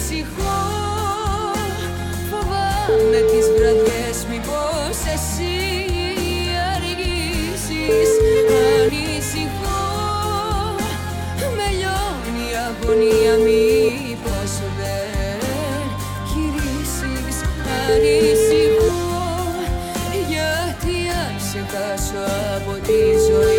ανησυχώ, φοβάμαι τις βραδιές, μήπως εσύ αργήσεις. Ανησυχώ, με λιώνει η αγωνία, μήπως δεν γυρίσεις. Ανησυχώ, γιατί αν σε χάσω από τη ζωή